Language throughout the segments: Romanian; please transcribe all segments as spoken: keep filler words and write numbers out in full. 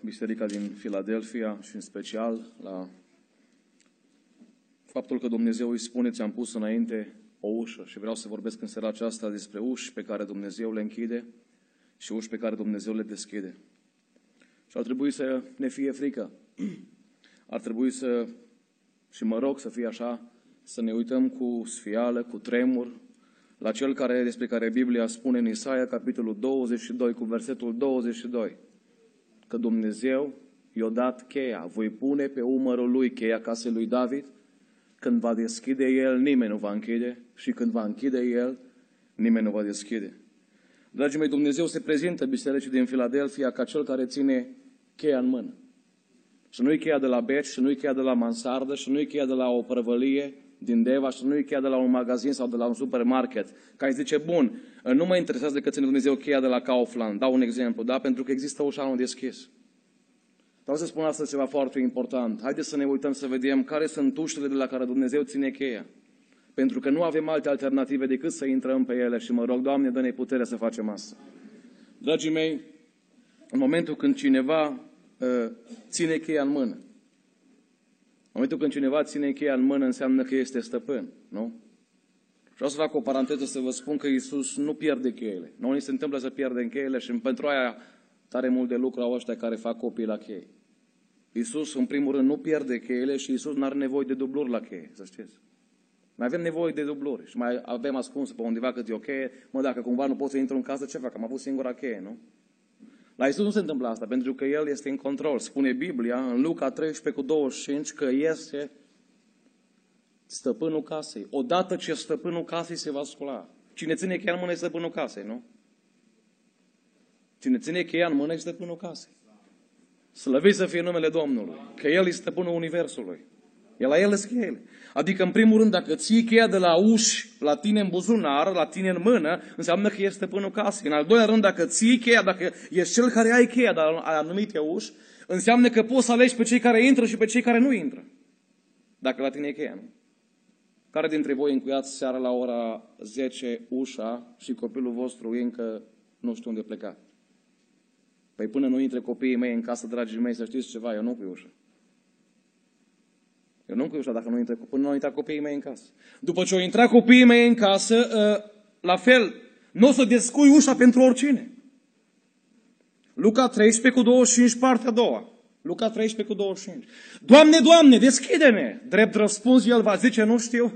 biserica din Filadelfia și în special la faptul că Dumnezeu îi spune, ți-am pus înainte o ușă și vreau să vorbesc în seara aceasta despre uși pe care Dumnezeu le închide și uși pe care Dumnezeu le deschide. Și ar trebui să ne fie frică. Ar trebui să, și mă rog să fie așa, să ne uităm cu sfială, cu tremur, la cel care, despre care Biblia spune în Isaia, capitolul douăzeci și doi, cu versetul douăzeci și doi, că Dumnezeu i-a dat cheia, voi pune pe umărul lui cheia casei lui David, când va deschide el, nimeni nu va închide, și când va închide el, nimeni nu va deschide. Dragii mei, Dumnezeu se prezintă bisericii din Filadelfia ca cel care ține cheia în mână. Și nu-i cheia de la beci, și nu-i cheia de la mansardă, și nu-i cheia de la o prăvălie din Deva, și nu-i cheia de la un magazin sau de la un supermarket. Ca îi zice, bun, nu mă interesează că ține Dumnezeu cheia de la Kaufland. Dau un exemplu, da? Pentru că există ușa deschis. Vreau să spun astăzi ceva foarte important. Haideți să ne uităm să vedem care sunt ușile de la care Dumnezeu ține cheia. Pentru că nu avem alte alternative decât să intrăm pe ele și mă rog, Doamne, dă-ne puterea să facem asta. Dragii mei, în momentul când cineva uh, ține cheia în mână, în momentul când cineva ține cheia în mână, înseamnă că este stăpân, nu? Vreau să fac o paranteză să vă spun că Iisus nu pierde cheile. Nu ni se întâmplă să pierdem cheile și pentru aia tare mult de lucru au ăștia care fac copii la chei. Iisus, în primul rând, nu pierde cheile și Iisus nu are nevoie de dubluri la cheie, să știți. Mai avem nevoie de dubluri și mai avem ascuns pe undeva câte o cheie. Mă, dacă cumva nu pot să intru în casă, ce fac? Am avut singura cheie, nu? La Iisus nu se întâmplă asta, pentru că El este în control. Spune Biblia, în Luca treisprezece cu douăzeci și cinci, că este stăpânul casei. Odată ce stăpânul casei se va scula. Cine ține cheia în mână e stăpânul casei, nu? Cine ține cheia în mână e stăpânul casei. Slăvit să fie numele Domnului, că El e stăpânul universului. El la El îți cheile. Adică, în primul rând, dacă ții cheia de la uși la tine în buzunar, la tine în mână, înseamnă că ești stăpânul casei. În al doilea rând, dacă ții cheia, dacă ești cel care ai cheia de la anumite uși, înseamnă că poți să alegi pe cei care intră și pe cei care nu intră. Dacă la tine e cheia, nu? Care dintre voi încuiați seara la ora zece ușa și copilul vostru e încă nu știu unde pleca? Păi până nu intre copiii mei în casă, dragii mei, să știți ceva, eu nu încui ușa. Eu nu încui ușa dacă nu intră, până nu intră copiii mei în casă. După ce au intrat copiii mei în casă, la fel, nu o să descui ușa pentru oricine. Luca treisprezece cu douăzeci și cinci, partea a doua. Luca treisprezece cu douăzeci și cinci. Doamne, Doamne, deschide-ne! Drept răspuns, el va zice, nu știu.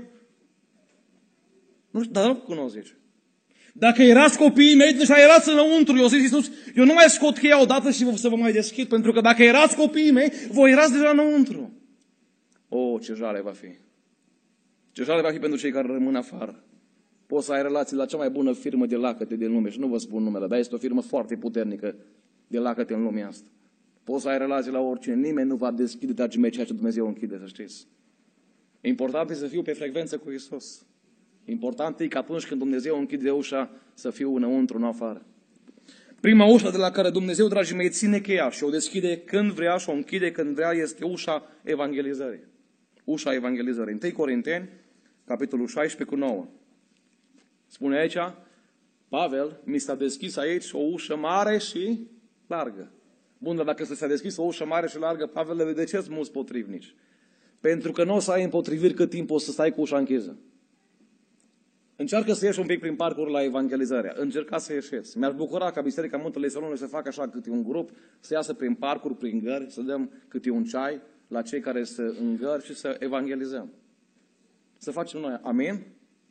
Nu știu, dar nu cunosc, zice. Dacă erați copiii mei, deja erați înăuntru. Eu zic Iisus, eu nu mai scot cheia odată și să vă mai deschid, pentru că dacă erați copiii mei, voi erați deja înăuntru. O, ce jale va fi. Ce jale va fi pentru cei care rămân afară. Poți să ai relații la cea mai bună firmă de lacăte din lume și nu vă spun numele, dar este o firmă foarte puternică de lacăte în lumea asta. Poți să ai relații la oricine, nimeni nu va deschide, dragii mei, ceea ce Dumnezeu închide, să știți. Important e să fiu pe frecvență cu Iisus. Important e că atunci când Dumnezeu închide ușa, să fiu înăuntru, nu afară. Prima ușă de la care Dumnezeu, dragii mei, ține cheia și o deschide când vrea și o închide când vrea, este ușa evangelizării. Ușa evangelizării. întâi Corinteni, capitolul șaisprezece cu nouă. Spune aici, Pavel, mi s-a deschis aici o ușă mare și largă. Bun, dar dacă s-a deschis o ușă mare și largă, Pavel, de ce-s mulți potrivnici? Pentru că nu o să ai împotriviri cât timp o să stai cu ușa închisă. Încearcă să ieși un pic prin parcuri la evangelizarea. Încercați să ieșiți. Mi-ar bucura ca Biserica Muntele Sionului să facă așa câte un grup, să iasă prin parcuri, prin gări, să dăm câte un ceai la cei care să îngări și să evangelizăm. Să facem noi. Amin?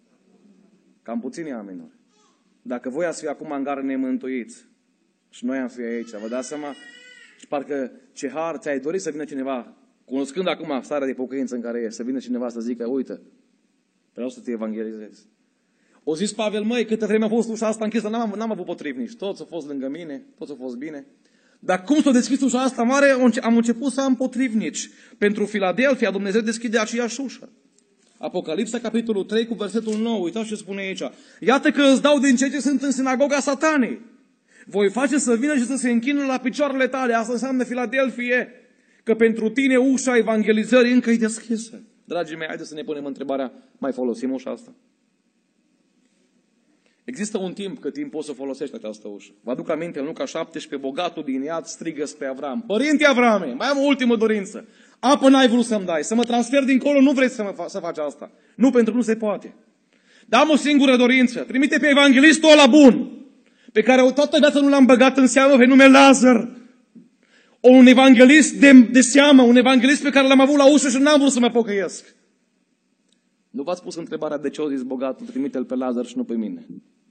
Cam puțini aminuri. Dacă voi ați fi acum în gară nemântuiți și noi am fi aici, vă dați seama? Și parcă ce har ți-ai dorit să vină cineva, cunoscând acum starea de pocăință în care e, să vină cineva să zică, uite, vreau să te evangelizez. O zis Pavel, măi, câtă vreme a fost ușa asta închisă, n-am, n-am avut potrivnici. Toți au fost lângă mine, toți au fost bine. Dar cum s-a deschis ușa asta mare, am început să am potrivnici. Pentru Filadelfia, Dumnezeu deschide aceeași ușă. Apocalipsa, capitolul trei, cu versetul nouă. Uitați ce spune aici. Iată că îți dau din cei ce sunt în sinagoga Satanei. Voi face să vină și să se închină la picioarele tale. Asta înseamnă, Filadelfie, că pentru tine ușa evangelizării încă e deschisă. Dragii mei, haideți să ne punem întrebarea, mai folosim ușa asta? Există un timp cât timp poți să folosești această ușă. Vă aduc aminte, în Luca șaptesprezece, bogatul din iad strigă spre Avram: Părinte Avrame, mai am o ultimă dorință. Apă n-ai vrut să-mi dai, să mă transfer dincolo, nu vrei să, mă fa- să faci asta. Nu, pentru că nu se poate. Dar am o singură dorință. Trimite pe evanghelistul ăla bun, pe care toată viața nu l-am băgat în seamă, pe nume Lazar. O, un evanghelist de, de seamă, un evanghelist pe care l-am avut la ușă și n-am vrut să mă pocăiesc. Nu v-ați pus întrebarea de ce o zis bogatul, trimite-l pe Lazar și nu pe mine?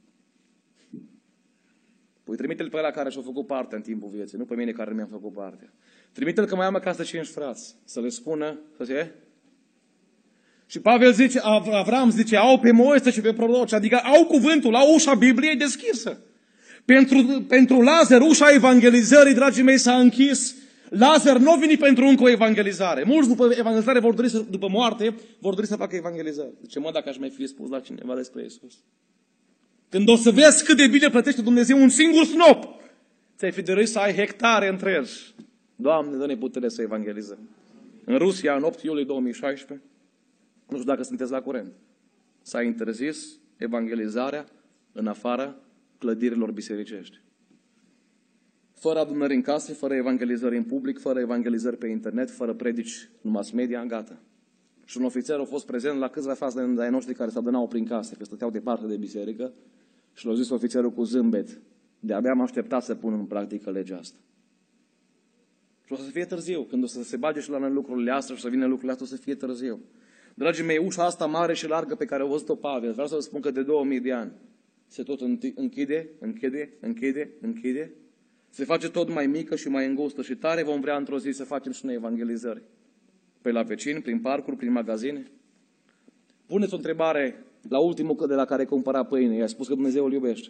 Păi trimite-l pe ăla care și-a făcut parte în timpul vieții, nu pe mine care mi-am făcut parte. Trimite-l că mai am acasă cinci frați, să le spună, să zice. Și Pavel zice, Avram zice, au pe Moise și pe proroci, adică au cuvântul, au ușa Bibliei deschisă. Pentru, pentru Lazar, ușa evangelizării, dragii mei, s-a închis. Lazar nu a venit pentru încă o evangelizare. Mulți după evangelizare vor dori să, după moarte, vor dori să facă evangelizare. Zice, mă, dacă aș mai fi spus la cineva despre Iisus. Când o să vezi cât de bine plătește Dumnezeu un singur snop, ți-ai fi dorit să ai hectare întregi. Doamne, dă-ne putere să evangelizăm. În Rusia, în opt iulie două mii șaisprezece, nu știu dacă sunteți la curent, s-a interzis evangelizarea în afara clădirilor bisericești. Fără adunări în case, fără evangelizări în public, fără evangelizări pe internet, fără predici în mass media, gata. Și un ofițer a fost prezent la câțiva frați de-ai noștri care se adunau prin case, că stăteau departe de biserică, și l-a zis ofițerul cu zâmbet: de-abia am așteptat să pun în practică legea asta. Și o să fie târziu, când o să se bage și la lucrurile astea și să vină lucrurile astea, o să fie târziu. Dragii mei, ușa asta mare și largă pe care o văzut-o Pavel, vreau să vă spun că de două mii de ani se tot închide, închide, închide, închide, se face tot mai mică și mai îngustă și tare vom vrea într-o zi să facem și noi evangelizări. Pe la vecini, prin parcuri, prin magazine. Puneți o întrebare la ultimul de la care cumpăra pâine. I-a spus că Dumnezeu îl iubește.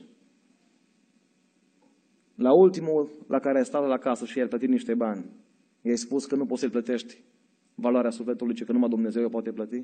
La ultimul la care a stat la casă și i-a plătit niște bani, i-ai spus că nu poți să-i plătești valoarea sufletului, ci că numai Dumnezeu o poate plăti?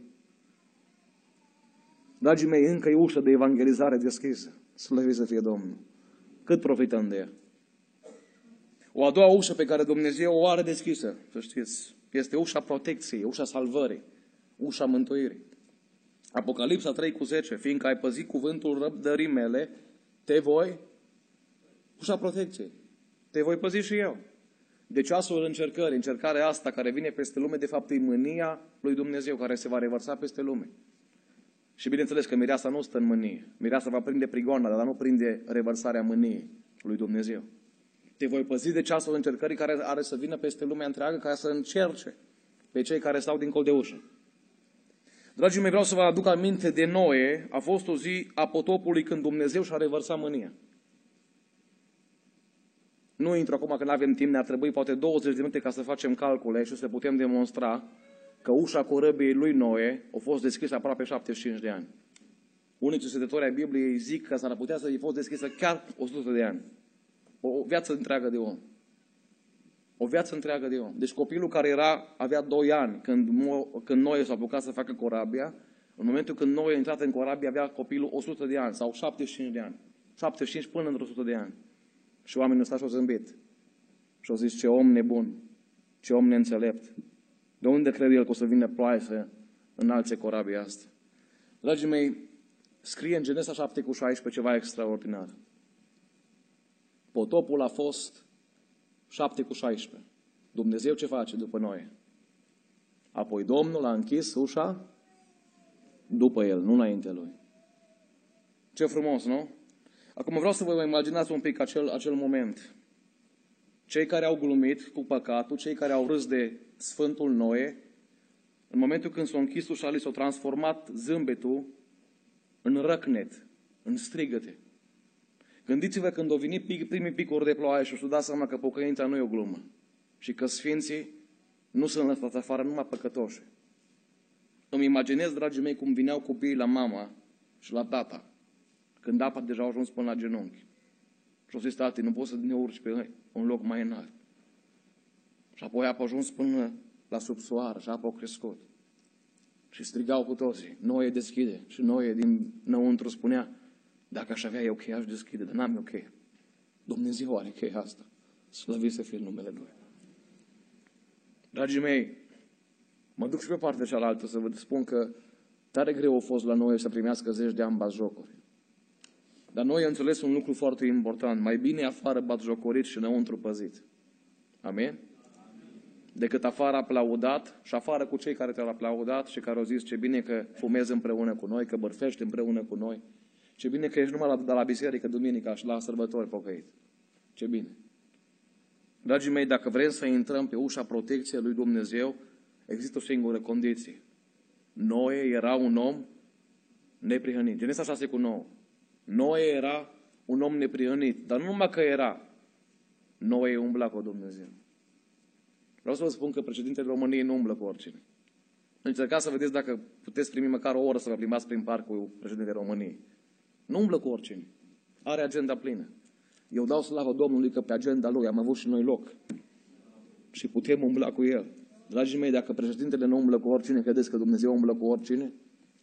Dragii mei, încă e ușă de evangelizare deschisă. Slăvit să fie Domnul. Cât profităm de ea? O a doua ușă pe care Dumnezeu o are deschisă, să știți, este ușa protecției, ușa salvării, ușa mântuirii. Apocalipsa trei cu zece, fiindcă ai păzit cuvântul răbdării mele, te voi, ușa protecției, te voi păzi și eu. De ceasul încercării, încercarea asta care vine peste lume, de fapt e mânia lui Dumnezeu care se va revărsa peste lume. Și bineînțeles că mireasa nu stă în mânie. Mireasa va prinde prigoana, dar nu prinde revărsarea mâniei lui Dumnezeu. Te voi păzi de ceasul încercării care are să vină peste lumea întreagă ca să încerce pe cei care stau dincolo de ușă. Dragii mei, vreau să vă aduc aminte de Noe. A fost o zi a potopului când Dumnezeu și-a revărsat mânia. Nu intru acum că nu avem timp, ne-ar trebui poate douăzeci de minute ca să facem calcule și să putem demonstra că ușa corăbiei lui Noe a fost deschisă aproape șaptezeci și cinci de ani. Unii cercetători ai Bibliei zic că s-ar putea să fi fost deschisă chiar o sută de ani. O viață întreagă de om. O viață întreagă de om. Deci copilul care era, avea doi ani când, când Noe s-a apucat să facă corabia, în momentul când Noe a intrat în corabie, avea copilul o sută de ani sau șaptezeci și cinci de ani. șaptezeci și cinci până în o sută de ani. Și oamenii ăsta și-au zâmbit. Și-au zis, ce om nebun, ce om neînțelept. De unde crede el că o să vină ploaie să înalțe corabia asta? Dragii mei, scrie în Genesa șapte cu șaisprezece ceva extraordinar. Potopul a fost șapte cu șaisprezece. Dumnezeu ce face după Noe? Apoi Domnul a închis ușa după el, nu înainte lui. Ce frumos, nu? Acum vreau să vă imaginați un pic acel, acel moment. Cei care au glumit cu păcatul, cei care au râs de Sfântul Noe, în momentul când s-a închis ușa lui, s-a transformat zâmbetul în răcnet, în strigăte. Gândiți-vă când au venit pic, primii picuri de ploaie și o să dați seama că pocăința nu e o glumă și că sfinții nu sunt lăsați afară, numai păcătoși. Îmi imaginez, dragii mei, cum vineau copiii la mama și la tata, când apa deja a ajuns până la genunchi. Și au zis, tati, nu poți să ne urci pe un loc mai înalt. Și apoi apa a ajuns până la subsoară și apa a crescut. Și strigau cu toții, Noe deschide. Și Noe din înăuntru spunea, dacă aș avea eu cheia, aș deschide, dar n-am eu cheie. Dumnezeu are cheia asta. Slăvit să fie numele Lui. Dragii mei, mă duc și pe partea cealaltă să vă spun că tare greu a fost la Noe să primească zeci de ani batjocuri. Dar noi am înțeles un lucru foarte important. Mai bine afară batjocorit și înăuntru păzit. Amin? Decât afară aplaudat și afară cu cei care te-au aplaudat și care au zis ce bine că fumezi împreună cu noi, că bărfești împreună cu noi. Ce bine că ești numai la, de la biserică duminica și la sărbători pocăit. Ce bine. Dragii mei, dacă vrem să intrăm pe ușa protecției lui Dumnezeu, există o singură condiție. Noe era un om neprihănit. Genesa șase cu nouă. Noe era un om neprihănit. Dar nu numai că era, Noe umbla cu Dumnezeu. Vreau să vă spun că președintele României nu umblă cu oricine. Încercați să vedeți dacă puteți primi măcar o oră să vă plimbați prin parc cu președintele României. Nu umblă cu oricine. Are agenda plină. Eu dau slavă Domnului că pe agenda lui am avut și noi loc. Și putem umbla cu el. Dragii mei, dacă președintele nu umblă cu oricine, credeți că Dumnezeu umblă cu oricine?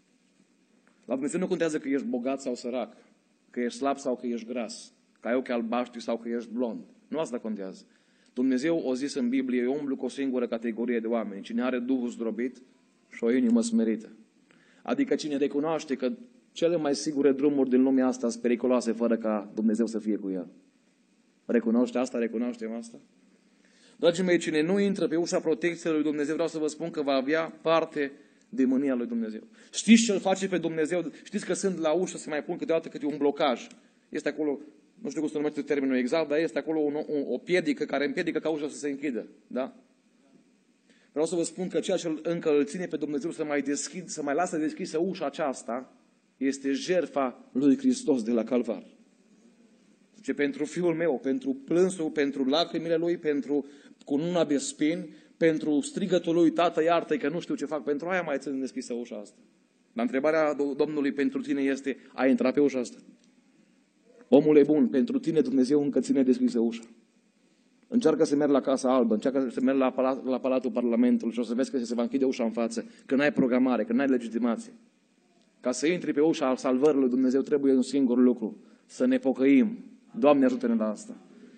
La Dumnezeu nu contează că ești bogat sau sărac, că ești slab sau că ești gras, că ai ochi albaștri sau că ești blond. Nu asta contează. Dumnezeu o zis în Biblie, eu umblu cu o singură categorie de oameni. Cine are Duhul zdrobit și o inimă smerită. Adică cine recunoaște că cele mai sigure drumuri din lumea asta sunt periculoase fără ca Dumnezeu să fie cu el. Recunoaște asta? Recunoaștem asta? Dragii mei, cine nu intră pe ușa protecției lui Dumnezeu, vreau să vă spun că va avea parte de mânia lui Dumnezeu. Știți ce îl face pe Dumnezeu? Știți că sunt la ușă, se mai pun câteodată câte un blocaj. Este acolo, nu știu cum se numește termenul exact, dar este acolo un, un, o piedică care împiedică ca ușa să se închidă. Da? Vreau să vă spun că ceea ce încă îl ține pe Dumnezeu să mai deschid, să mai lasă deschisă ușa aceasta, este jertfa lui Hristos de la Calvar. Zice, pentru fiul meu, pentru plânsul, pentru lacrimile lui, pentru cununa de spini, pentru strigătul lui, tată, iartă-i că nu știu ce fac, pentru aia mai țin deschisă ușa asta. Dar întrebarea Domnului pentru tine este, ai intrat pe ușa asta? Omule bun, pentru tine Dumnezeu încă ține deschisă ușa. Încearcă să mergi la Casa Albă, încearcă să mergi la, palat, la Palatul Parlamentului și o să vezi că se va închide ușa în față, că n-ai programare, că n-ai legitimație. Ca să intri pe ușa salvării lui Dumnezeu trebuie un singur lucru, să ne pocăim. Doamne, ajută-ne la asta.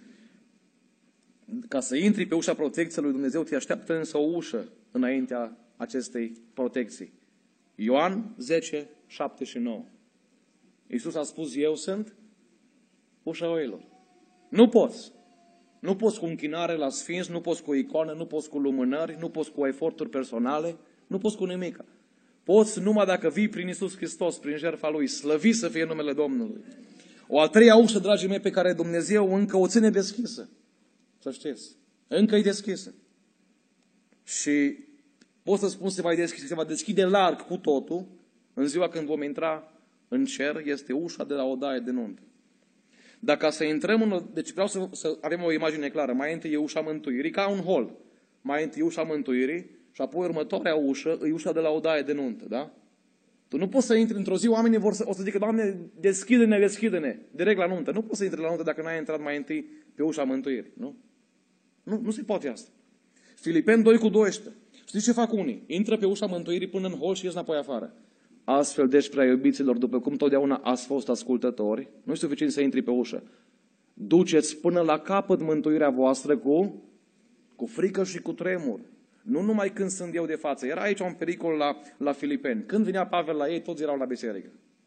Ca să intri pe ușa protecției lui Dumnezeu, te așteaptă însă o ușă înaintea acestei protecții. Ioan zece, șapte și nouă. Iisus a spus, eu sunt ușa oilor. Nu poți. Nu poți cu închinare la sfinți, nu poți cu icoane, nu poți cu lumânări, nu poți cu eforturi personale, nu poți cu nimic. Poți numai dacă vii prin Iisus Hristos, prin jertfa Lui, slăvit să fie numele Domnului. O a treia ușă, dragii mei, pe care Dumnezeu încă o ține deschisă. Să știți. Încă e deschisă. Și pot să spun se va deschide, se va deschide larg cu totul în ziua când vom intra în cer, este ușa de la odaie de nuntă. Dacă să intrăm în... Deci vreau să, să avem o imagine clară. Mai întâi e ușa mântuirii, ca un hol. Mai întâi ușa mântuirii și apoi următoarea ușă e ușa de la odaie de nuntă, da? Tu nu poți să intri într-o zi, oamenii vor să, o să zică, Doamne, deschide-ne, deschide-ne, direct la nuntă. Nu poți să intri la nuntă dacă n-ai intrat mai întâi pe ușa mântuirii, nu? Nu, nu se poate asta. Filipeni doi cu doisprezece. Știți ce fac unii? Intră pe ușa mântuirii până în hol și ies înapoi afară. Astfel, deci, prea iubiților, după cum totdeauna ați fost ascultători, nu e suficient să intri pe ușă. Duceți până la capăt mântuirea voastră cu, cu frică și cu tremur. Nu numai când sunt eu de față. Era aici un pericol la, la Filipeni. Când vinea Pavel la ei, toți erau la biserică.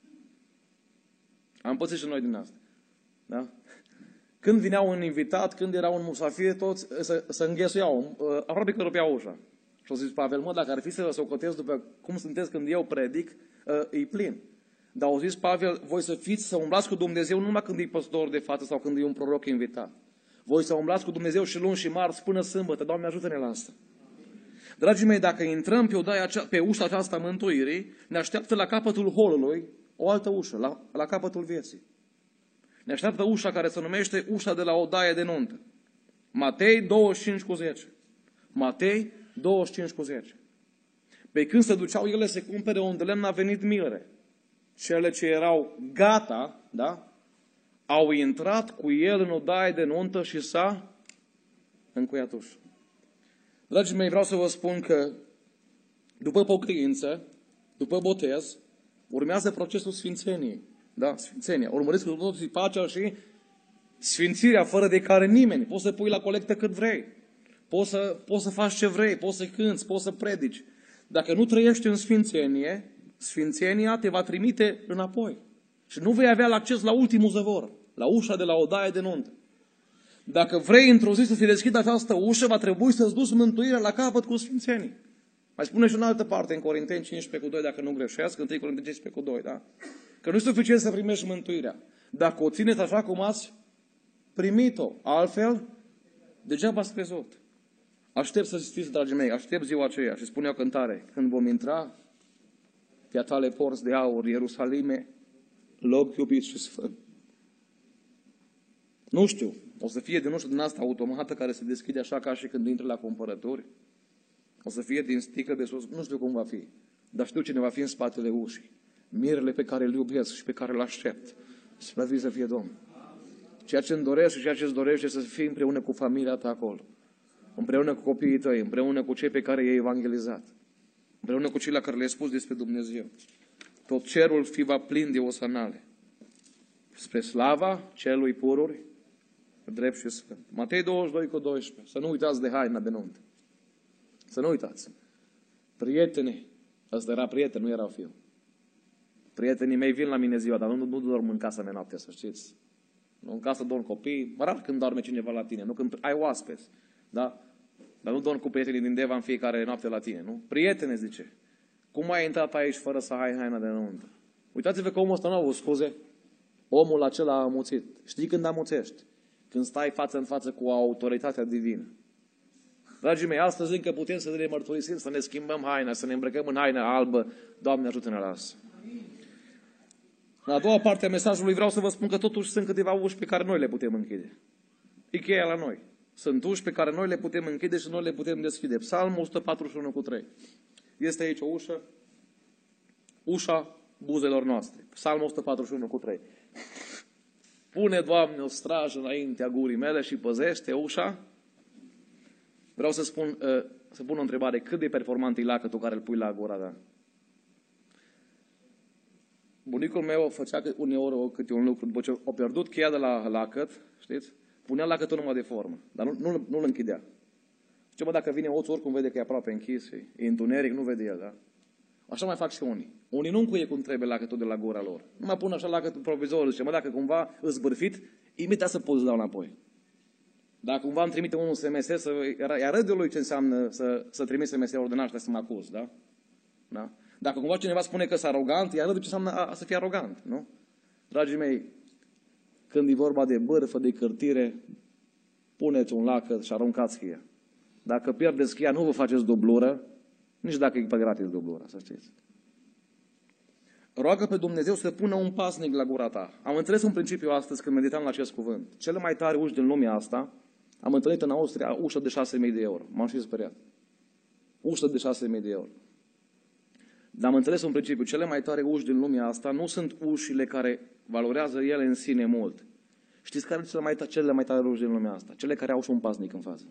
Am pățit și noi din asta. Da? Când vinea un invitat, când era un musafir, toți se înghesuiau. Aproape că rupeau ușa. Și au zis Pavel, mă, dacă ar fi să vă socotesc după cum sunteți când eu predic, e plin. Dar au zis Pavel, voi să fiți, să umblați cu Dumnezeu numai când e păstor de față sau când e un proroc invitat. Voi să umblați cu Dumnezeu și luni și marți până sâmbătă. Doamne, ajută-ne la asta. Dragii mei, dacă intrăm pe, odaia, pe ușa aceasta mântuirii, ne așteaptă la capătul holului o altă ușă, la, la capătul vieții. Ne așteaptă ușa care se numește ușa de la odaie de nuntă. Matei douăzeci și cinci cu zece. Matei douăzeci și cinci cu zece. Pe când se duceau ele să cumpere un de lemn, a venit mire. Cele ce erau gata, da, au intrat cu el în odaie de nuntă și s-a încuiat ușa. Dragii mei, vreau să vă spun că după pocăință, după botez, urmează procesul sfințeniei. Da? Sfințenia. Urmăriți cu toții pacea și sfințirea, fără de care nimeni. Poți să pui la colectă cât vrei. Poți să, poți să faci ce vrei. Poți să cânți, poți să predici. Dacă nu trăiești în sfințenie, sfințenia te va trimite înapoi. Și nu vei avea acces la ultimul zăvor, la ușa de la odaie de nuntă. Dacă vrei într-o zi să se deschidă această ușă, va trebui să-ți duci mântuirea la capăt cu sfințenii. Mai spune și în altă parte, în Corinteni cincisprezece cu doi, dacă nu greșesc, întâi Corinteni cincisprezece cu doi, da? Că nu e suficient să primești mântuirea. Dacă o țineți așa cum ați primit-o, altfel, degeaba ați crezut. Aștept să știți, dragii mei, aștept ziua aceea și spune o cântare, când vom intra pe a tale porți de aur, Ierusalime, loc iubit și sfânt. Nu știu, o să fie din ușă din asta automată care se deschide așa ca și când intri la cumpărături. O să fie din sticlă de sus, nu știu cum va fi, dar știu cine va fi în spatele ușii. Mirele pe care îl iubesc și pe care îl aștept. Slăvit să fie Domnul. Ceea ce îmi doresc și ceea ce îți dorește să fii împreună cu familia ta acolo. Împreună cu copiii tăi, împreună cu cei pe care i-ai evangelizat. Împreună cu cei la care le-ai spus despre Dumnezeu. Tot cerul fi va plin de osanale. Spre slava celui pururi, drept și sfânt. Matei douăzeci și doi cu doisprezece. Să nu uitați de haina de nuntă. Să nu uitați. Prietene, ăsta era prieten, nu era fiu. Prietenii mei vin la mine ziua, dar nu, nu dorm în casa mea noaptea, să știți. Nu în casă dorm copii, rar când dorme cineva la tine, nu când ai oaspeți. Da? Dar nu dorm cu prietenii din Deva în fiecare noapte la tine, nu? Prietene, zice, cum ai intrat aici fără să ai haina de nuntă? Uitați-vă că omul ăsta nu a avut scuze. Omul acela a amuțit. Știi când amuțești? Când stai față în față cu autoritatea divină. Dragii mei, astăzi încă putem să ne mărturisim, să ne schimbăm haina, să ne îmbrăcăm în haina albă. Doamne, ajută-ne la asta. La a doua parte a mesajului vreau să vă spun că totuși sunt câteva uși pe care noi le putem închide. E cheia la noi. Sunt uși pe care noi le putem închide și noi le putem deschide. Psalmul o sută patruzeci și unu cu trei. Este aici o ușă. Ușa buzelor noastre. Psalmul o sută patruzeci și unu cu trei. Pune, Doamne, o strajă înaintea gurii mele și păzește ușa. Vreau să spun, să pun o întrebare. Cât de performant e lacătul care îl pui la gura ta? Bunicul meu făcea uneori câte un lucru. După ce a pierdut cheia de la lacăt, știți? Punea lacătul numai de formă, dar nu, nu, nu-l închidea. Ce mă, dacă vine oțul, oricum vede că e aproape închis, e întuneric, nu vede el, da? Așa mai fac și unii. Unii nu încuie cum trebuie lacătul de la gura lor. Nu mai pun așa lacătul provizoriu. Zice, mă, dacă cumva îți zbârfit, imediat să poți da înapoi. Dacă cumva îmi trimite unul un S M S, să, i arăt de lui ce înseamnă să, să trimit S M S-ul de naștere să mă acuz, da? Da? Dacă cumva cineva spune că sunt arogant, i arăt de ce înseamnă a, a să fie arogant, nu? Dragii mei, când e vorba de bârfă, de cârtire, puneți un lacăt și aruncați cheia. Dacă pierdeți cheia, nu vă faceți dublură, nici dacă e pe gratis dublura, să știți. Roagă pe Dumnezeu să pună un pasnic la gura ta. Am înțeles un principiu astăzi când meditam la acest cuvânt. Cele mai tare uși din lumea asta, am întâlnit în Austria ușă de șase mii de euro. M-am și speriat. Ușă de șase mii de euro. Dar am înțeles un principiu. Cele mai tare uși din lumea asta nu sunt ușile care valorează ele în sine mult. Știți care sunt cele mai, cele mai tare uși din lumea asta? Cele care au și un pasnic în față.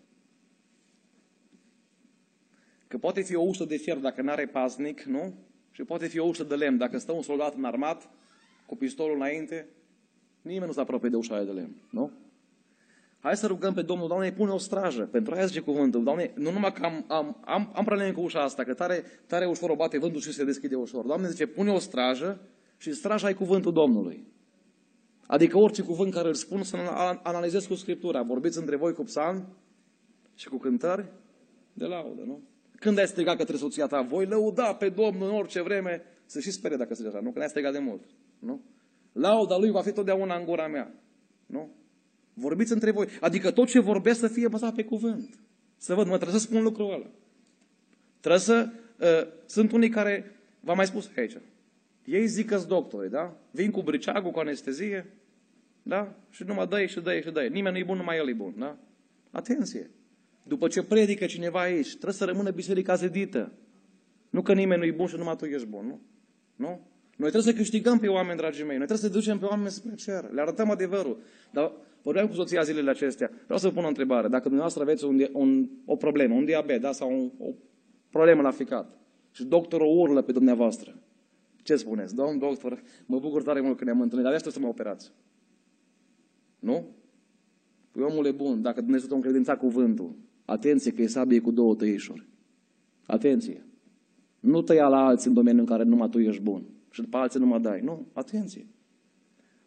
Că poate fi o ușă de fier dacă nu are pasnic, nu? Și poate fi o ușă de lemn. Dacă stă un soldat înarmat, cu pistolul înainte, nimeni nu se apropie de ușa aia de lemn, nu? Hai să rugăm pe Domnul, Doamne, pune o strajă. Pentru aia zice cuvântul. Doamne, nu numai că am, am, am, am probleme cu ușa asta, că tare, tare ușor o bate vântul și se deschide ușor. Doamne zice, pune o strajă și straja ai cuvântul Domnului. Adică orice cuvânt care îl spun să analizez cu Scriptura. Vorbiți între voi cu psalmi și cu cântări de laudă, nu? Când ai strigat către soția ta, voi lăuda pe Domnul în orice vreme, să și spere dacă se așa, nu? Când ai strigat de mult, nu? Lauda lui va fi totdeauna în gura mea, nu? Vorbiți între voi. Adică tot ce vorbesc să fie bazat pe cuvânt. Să văd, mă, trebuie să spun lucrul ăla. Trebuie să... Uh, sunt unii care, v-am mai spus aici, ei zic că-s doctori, da? Vin cu briceagul, cu anestezie, da? Și numai dă-i și dă-i și dă-i. Nimeni nu-i bun, numai el e bun, da? Atenție! După ce predică cineva aici, trebuie să rămână biserica zedită. Nu că nimeni nu-i bun și numai tu ești bun, nu? Nu? Noi trebuie să câștigăm pe oameni, dragii mei. Noi trebuie să ducem pe oameni spre cer. Le arătăm adevărul. Dar vorbeam cu soția zilele acestea. Vreau să vă pun o întrebare. Dacă dumneavoastră aveți un, un, o problemă, un diabet, da? Sau un, o problemă la ficat și doctorul urlă pe dumneavoastră, ce spuneți? Domn doctor, mă bucur tare mult că ne-am întâlnit, dar de asta să mă operați. Nu? Păi omul e bun. Dacă Dumnezeu te-a încredințat cuvântul, atenție că e sabie cu două tăișuri. Atenție. Nu tăia la alții în domeniul în care numai tu ești bun. Și după alții nu mă dai. Nu, atenție.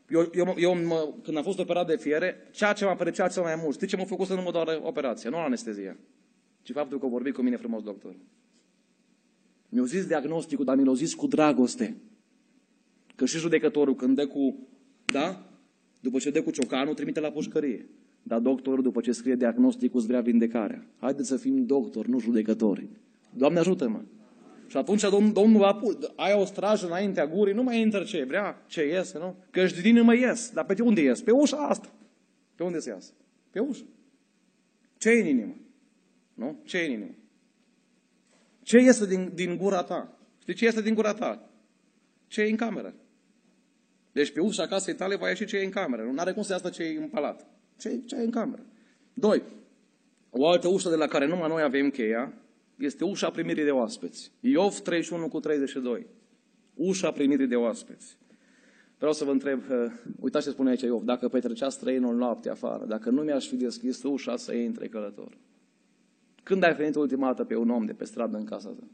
Eu, eu, eu mă, când am fost operat de fiere, ceea ce m-a apreciat cel mai mult, știi ce m-a făcut să nu mă doară operația? Nu anestezia, ci faptul că a vorbit cu mine frumos doctor. Mi-a zis diagnosticul, dar mi l-a zis cu dragoste. Că și judecătorul când dă cu, da? După ce dă cu ciocanul, trimite la pușcărie. Dar doctorul, după ce scrie diagnosticul, îți vrea vindecarea. Haideți să fim doctori, nu judecători. Doamne ajută-mă! Și atunci Domnul, Domnul va pune, ai o strajă înaintea gurii, nu mai intră ce vrea, ce iese, nu? Că își din mă ies. Dar pe unde ies? Pe ușa asta. Pe unde se iasă? Pe ușă. Ce e în inimă? Nu? Ce e în inimă? Ce iese din, din gura ta? Știi ce iese din gura ta? Ce e în cameră? Deci pe ușa casei tale va ieși ce e în cameră. Nu are cum să iasă ce e în palat. Ce, ce e în cameră? Doi. O altă ușă de la care numai noi avem cheia este ușa primirii de oaspeți. Iov treizeci și unu cu treizeci și doi. Ușa primirii de oaspeți. Vreau să vă întreb, uh, uitați ce spune aici Iov, dacă petrecea străinul noapte afară, dacă nu mi-aș fi deschis ușa să intre călător. Când ai venit ultima dată pe un om de pe stradă în casa ta?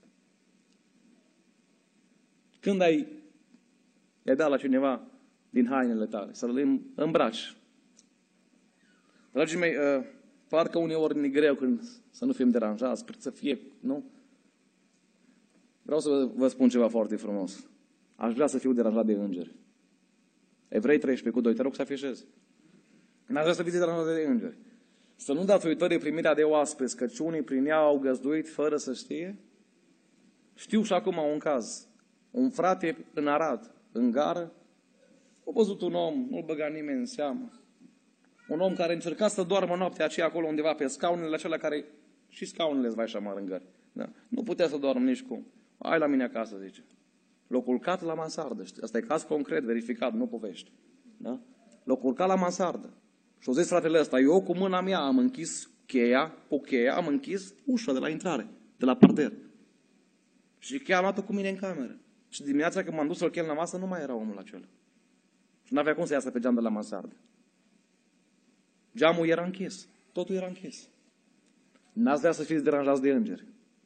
Când ai, ai dat la cineva din hainele tale, să-l îmbraci? Dragii mei, uh, parcă uneori ne greu când să nu fim deranjați, să fie, nu? Vreau să vă, vă spun ceva foarte frumos. Aș vrea să fiu deranjat de îngeri. Evrei treisprezece cu doi, te rog să afișezi. N-aș vrea să fiți deranjat de îngeri. Să nu dați uitării primirea de oaspeți, căci unii prin ea au găzduit fără să știe. Știu și acum un caz. Un frate în Arad, în gară, a văzut un om, nu-l băga nimeni în seamă. Un om care încerca să doarmă noaptea aceea acolo undeva pe scaunele acelea care și scaunele îți vai șamar în gări. Da. Nu putea să doarmă nici cum. Hai la mine acasă, zice. L-a culcat la mansardă. Asta e caz concret, verificat, nu povești. Da? L-a culcat la mansardă. Și o zis fratele ăsta, eu cu mâna mea am închis cheia, cu cheia am închis ușa de la intrare, de la parter. Și cheia am luat-o cu mine în cameră. Și dimineața când m-am dus să-l chem la masă, nu mai era omul acela. Și n-avea cum să iasă pe geam de la mansardă. Geamul era închis. Totul era închis. N-ați vrea să fiți deranjați de îngeri.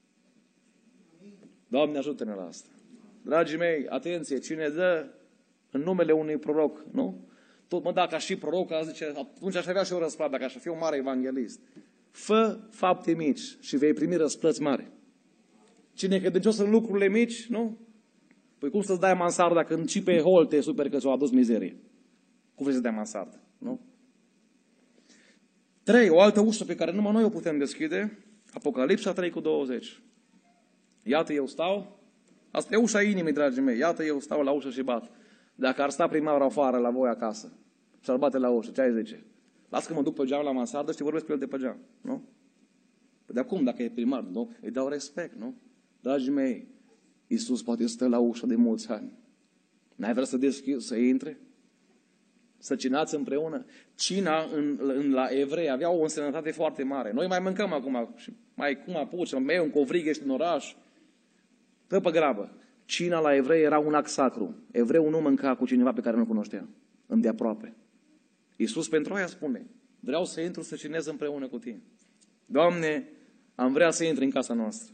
Doamne, ajută-ne la asta. Dragii mei, atenție, cine dă în numele unui proroc, nu? Tot mă, dacă aș fi proroc, zice, atunci aș avea și o răsplată, dacă aș fi un mare evanghelist. Fă fapte mici și vei primi răsplăți mari. Cine credincios în lucrurile mici, nu? Păi cum să-ți dai mansarda când și pe hol te super că ți-o adus mizerie? Cum vrei să dai mansardă, nu? Trei, o altă ușă pe care numai noi o putem deschide, Apocalipsa trei cu douăzeci. Iată eu stau, asta e ușa inimii, dragii mei, iată eu stau la ușă și bat. Dacă ar sta primarul afară la voi acasă și ar bate la ușă, ce ai zice? Las că mă duc pe geam la mansardă și te vorbesc cu el de pe geam, nu? Păi de acum, dacă e primar, nu? Îi dau respect, nu? Dragii mei, Iisus poate stă la ușă de mulți ani. N-ai vrea să deschizi, să intre? Să cinați împreună? Cina în, în, la evrei avea o însemnătate foarte mare. Noi mai mâncăm acum și mai cum apuci, mai un covrig, ești în oraș. Dă pe grabă. Cina la evrei era un act sacru. Evreul nu mânca cu cineva pe care nu cunoștea. Îndeaproape. Iisus pentru aia spune, vreau să intru să cinez împreună cu tine. Doamne, am vrea să intri în casa noastră.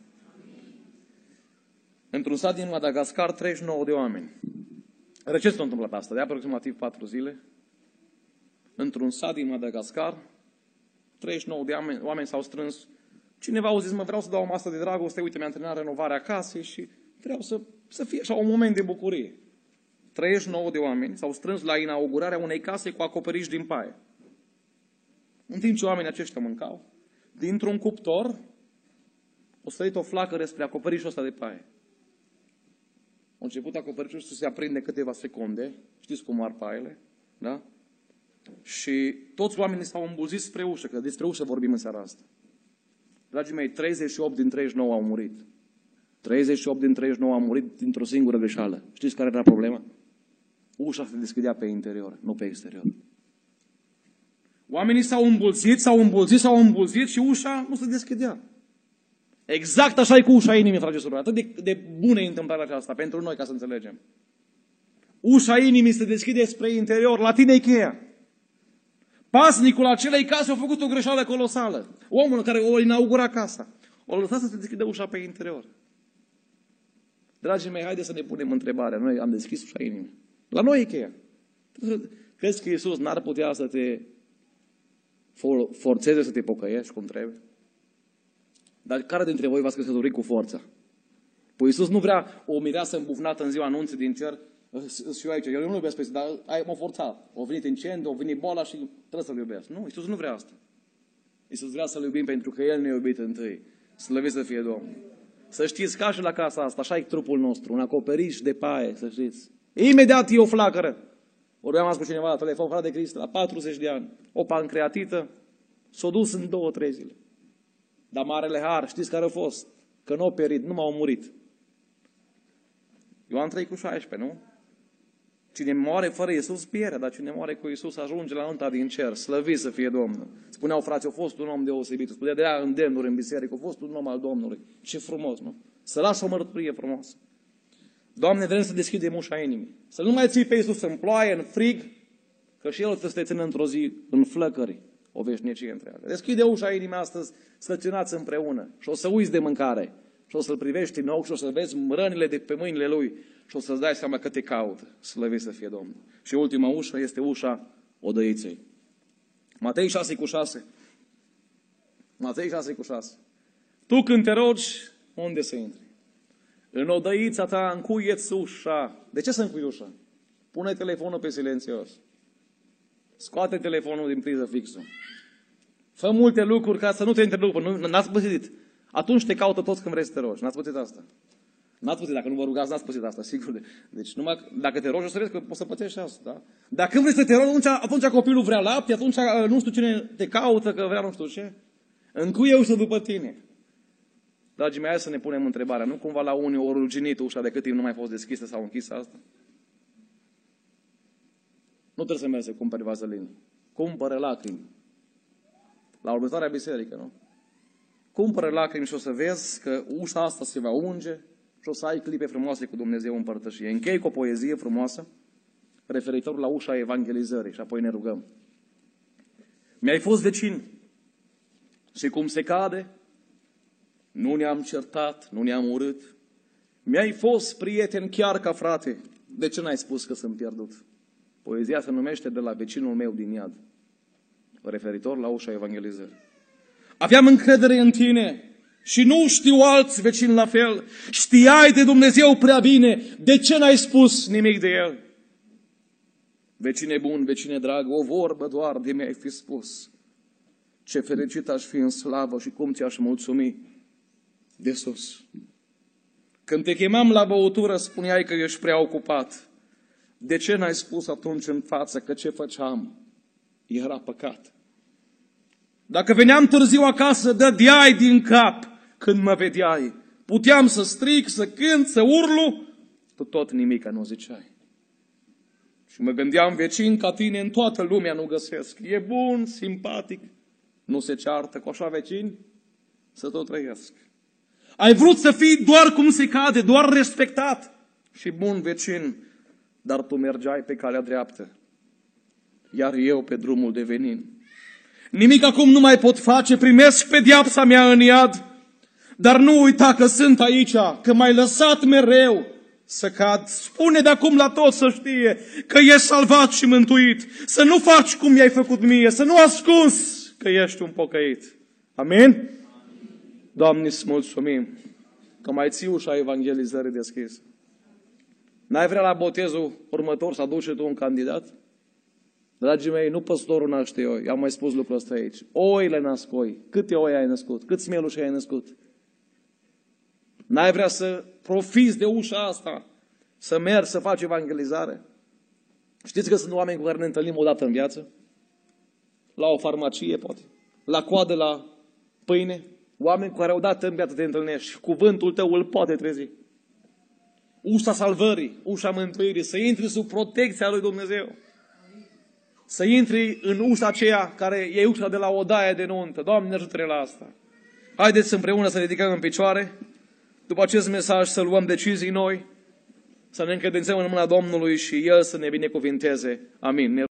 Într-un sat din Madagascar, treizeci și nouă de oameni. Recent s-a întâmplat asta, de aproximativ patru zile. Într-un sat din Madagascar, treizeci și nouă de oameni, oameni s-au strâns. Cineva a zis, mă, vreau să dau o masă de dragoste, uite, mi-am terminat renovarea casei și vreau să, să fie așa un moment de bucurie. treizeci și nouă de oameni s-au strâns la inaugurarea unei case cu acoperiș din paie. În timp ce oamenii aceștia mâncau, dintr-un cuptor, o sărit o flacără spre acoperișul ăsta de paie. A început acoperișul să se aprinde câteva secunde, știți cum ar paiele, da? Și toți oamenii s-au îmbulzit spre ușă, că despre ușă vorbim în seara asta. Dragii mei, treizeci și opt din treizeci și nouă au murit. treizeci și opt din treizeci și nouă au murit dintr-o singură greșeală. Știți care era problema? Ușa se deschidea pe interior, nu pe exterior. Oamenii s-au îmbulzit, s-au îmbulzit, s-au îmbulzit și ușa nu se deschidea. Exact așa e cu ușa inimii, frate și surori. Atât de, de bună e întâmplarea aceasta pentru noi, ca să înțelegem. Ușa inimii se deschide spre interior, la tine e cheia. Pasnicul acelei case a făcut o greșeală colosală. Omul care o inaugura casa, o lăsat să se deschide ușa pe interior. Dragii mei, haideți să ne punem întrebarea. Noi am deschis ușa inimii. La noi e cheia. Crezi că Iisus n-ar putea să te forțeze să te pocăiești cum trebuie? Dar care dintre voi v-ați căsătorit cu forța? Păi Iisus nu vrea o mireasă îmbufnată în ziua anunții din cer. Și eu aici, eu nu iubesc pe Iisus, dar ai m-a forțat. O venit incendiu, o venit boala și trebuie să-L iubesc. Nu, Iisus nu vrea asta. Iisus vrea să-L iubim pentru că El ne-a iubit întâi. Slăvit să fie Domnul. Să știți, ca și la casa asta, așa e trupul nostru, un acoperiș de paie, să știți. Imediat e o flacără. Vorbeam azi cu cineva la telefon, frate de Cristi, la patruzeci de ani, o pancreatită, s-a dus în două, trei zile. Dar marele har, știți care a fost? Că nu a perit, nu m-au murit. Eu am trăit cu șaisprezece, nu? Cine moare fără Iisus pierde, dar cine moare cu Iisus ajunge la nunta din cer. Slăvit să fie Domnul. Spuneau frații, a fost un om deosebit. Spunea de aia îndemnuri în biserică, a fost un om al Domnului. Ce frumos, nu? Să lași o mărturie frumoasă. Doamne, vrem să deschidem ușa inimii. Să nu mai ții pe Iisus în ploaie, în frig, că și El trebuie să te țină într-o zi în flăcări, o veșnicie întreagă. Deschide ușa inimii astăzi, să ținați împreună și o să uiți de mâncare. Și o să-L privești în ochi și o să vezi rănile de pe mâinile Lui și o să-ți dai seama că te caută. Slăvit să fie Domnul. Și ultima ușă este ușa odăiței. Matei șase cu șase. Matei șase cu șase. Tu când te rogi, unde să intri? În odăița ta încuieți ușa. De ce să încui ușa? Pune telefonul pe silențios. Scoate telefonul din priză fixă. Fă multe lucruri ca să nu te întrerupă. Nu, n-ați pățit. Atunci te caută toți când vrei să te rogi. N-ați pățit asta. N-ați pățit. Dacă nu vă rugați, n-ați pățit asta, sigur. Deci numai, dacă te rogi, o să vezi că poți să pățești asta. Da? Dacă vrei să te rogi, atunci, atunci copilul vrea lapte, atunci nu știu cine te caută, că vrea nu știu ce. Încuie ușa după tine. Dragii mei, hai să ne punem întrebarea. Nu cumva la unii ori ruginit ușa de cât timp nu mai fost deschisă sau închisă asta? Nu trebuie să mergi să cumperi vaselini. Cumpără lacrimi. La următoarea biserică, nu? Cumpără lacrimi și o să vezi că ușa asta se va unge și o să ai clipe frumoase cu Dumnezeu în părtășie. Închei cu o poezie frumoasă referitor la ușa evangelizării și apoi ne rugăm. Mi-ai fost vecin și cum se cade, nu ne-am certat, nu ne-am urât. Mi-ai fost prieten chiar ca frate. De ce n-ai spus că sunt pierdut? Poezia se numește De la vecinul meu din iad. Referitor la ușa evangelizării. Aveam încredere în tine și nu știu alți vecini la fel. Știai de Dumnezeu prea bine. De ce n-ai spus nimic de El? Vecine bun, vecine drag, o vorbă doar de mi-ai fi spus. Ce fericit aș fi în slavă și cum ți-aș mulțumi de sus. Când te chemam la băutură, spuneai că ești prea ocupat. De ce n-ai spus atunci în față că ce făceam era păcat? Dacă veneam târziu acasă, dădeai din cap când mă vedeai. Puteam să strig, să cânt, să urlu, tu tot nimica nu ziceai. Și mă gândeam, vecin ca tine în toată lumea nu găsesc. E bun, simpatic, nu se ceartă cu așa vecini, să tot trăiesc. Ai vrut să fii doar cum se cade, doar respectat și bun vecin, dar tu mergeai pe calea dreaptă, iar eu pe drumul de venin. Nimic acum nu mai pot face, primesc pedeapsa mea în iad, dar nu uita că sunt aici, că m-ai lăsat mereu să cad. Spune de acum la toți să știe că ești salvat și mântuit. Să nu faci cum mi-ai făcut mie, să nu ascunzi că ești un pocăit. Amin? Doamne, îți mulțumim că mai ții ușa evangelizării deschisă. N-ai vrea la botezul următor să aduci tu un candidat? Dragii mei, nu păstorul naște oi. Am mai spus lucrul ăsta aici. Oile nasc oi. Câte oi ai născut? Câți mieluși ai născut? N-ai vrea să profiți de ușa asta, să mergi, să faci evangelizare? Știți că sunt oameni cu care ne întâlnim o dată în viață? La o farmacie, poate. La coadă, la pâine. Oameni cu care o dată în viață te întâlnești. Cuvântul tău îl poate trezi. Ușa salvării, ușa mântuirii, să intri sub protecția lui Dumnezeu. Să intri în ușa aceea care e ușa de la odaie de nuntă. Doamne, ajută-ne la asta. Haideți împreună să ridicăm în picioare. După acest mesaj să luăm decizii noi, să ne încredințăm în mâna Domnului și El să ne binecuvinteze. Amin.